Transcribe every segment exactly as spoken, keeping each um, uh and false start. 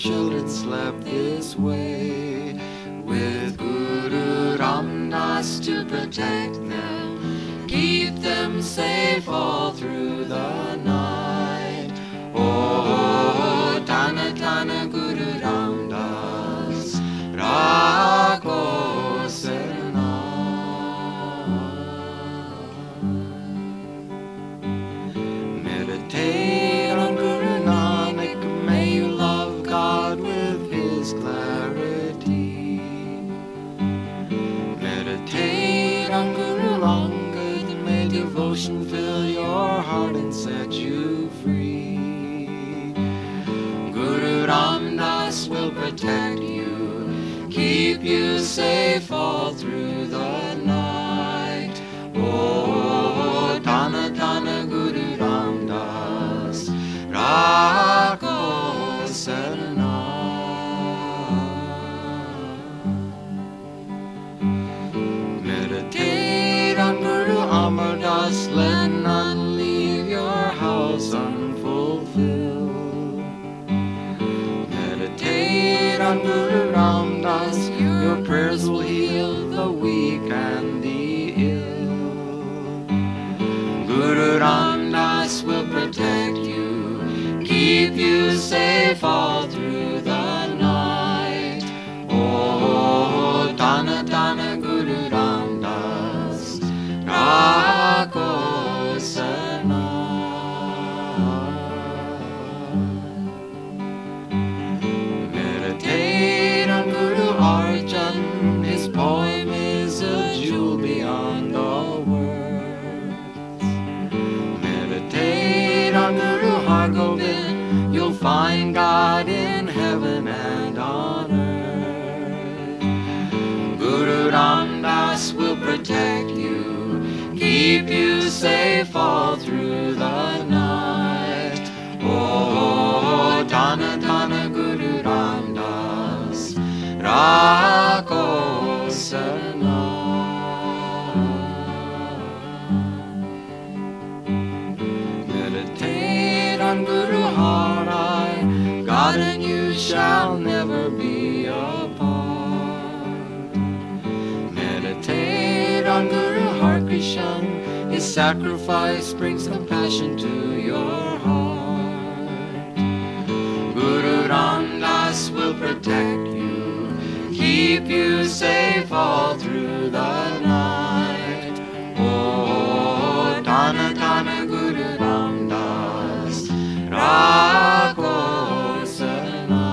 children slept this way, with Guru Ramdas to protect them, keep them safe all through the night. Oh, Tana Tana Guru Ramdas, Rakho Sarna. Meditate on Guru Nanak, may you love God with His clarity. Meditate on Guru Angad, may devotion fill your heart and set you free. Guru Ramdas will protect you, keep you safe all through the night. Oh, Tana Tana Guru Ramdas, Rakho Sarna. Meditate on Guru Amar Das, let none leave your house unfulfilled. Meditate on Guru Ramdas, your prayers will heal the weak and the ill. Guru Ramdas will protect you, keep you safe all through the night. Oh, Tana Tana Guru Ramdas, Rakho Sarna. Meditate on Guru Arjan, his poem is a jewel beyond all words. Meditate on Guru Har Gobind, you'll find God in heaven and on earth. Guru Ramdas will protect you, keep you safe all through the night. Oh, Tana Tana Guru Ramdas, Rakho Sarna. Meditate on Guru Harai, God and you shall never be apart. Meditate on Guru Har Krishan, his sacrifice brings compassion to your heart. Guru Ramdas will protect you, keep you safe all through the night. Oh, Tana Tana Guru Ramdas, Rakho Sarna.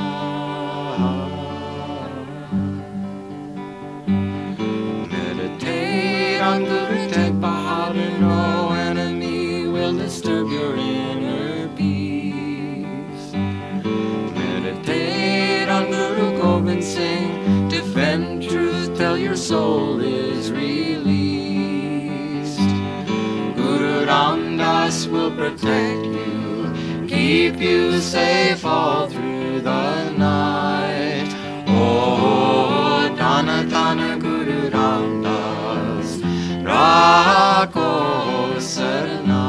Meditate on Guru Tek Bahadur, no enemy will disturb your inner peace. Meditate on Guru Gobind Singh, defend truth till your soul is released. Guru Ramdas will protect you, keep you safe all through the night. Oh, Tana Tana Guru Ramdas, Rakho Sarna.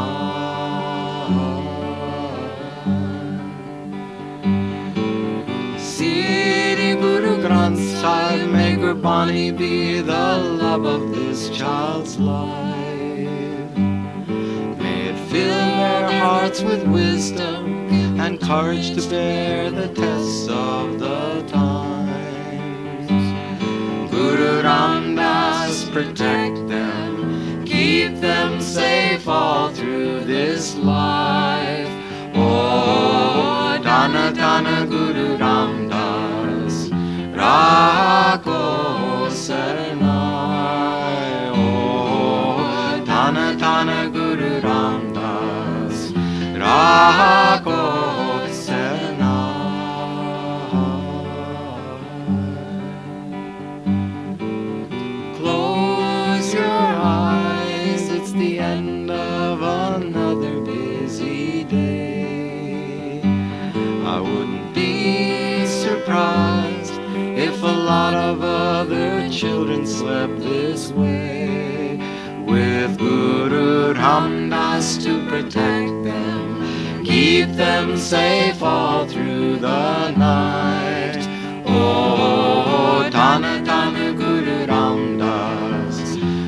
Siri Guru Granth Sahib, may Gurbani be the love of this child's life. May it fill their hearts with wisdom and courage to bear the tests of the times. Guru Ramdas protect them, keep them safe all through this life. Oh, Tana Tana Guru Ramdas, Rakho Sarna. Oh, Tana Tana Guru Ramdas, Rakho Sarna. Close your eyes, it's the end of another busy day. I wouldn't be surprised if a lot of other children slept this way, with Guru Ramdas to protect them, keep them safe all through the night. Oh, Tana Tana Guru Ramdas,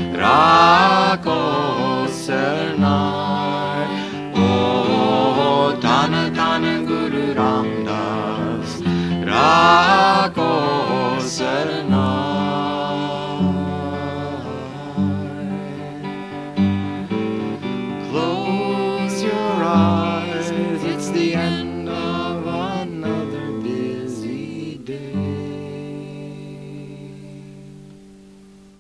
Rako Sarnar. Oh, Tana Tana Guru Ramdas, Rako Sarnar.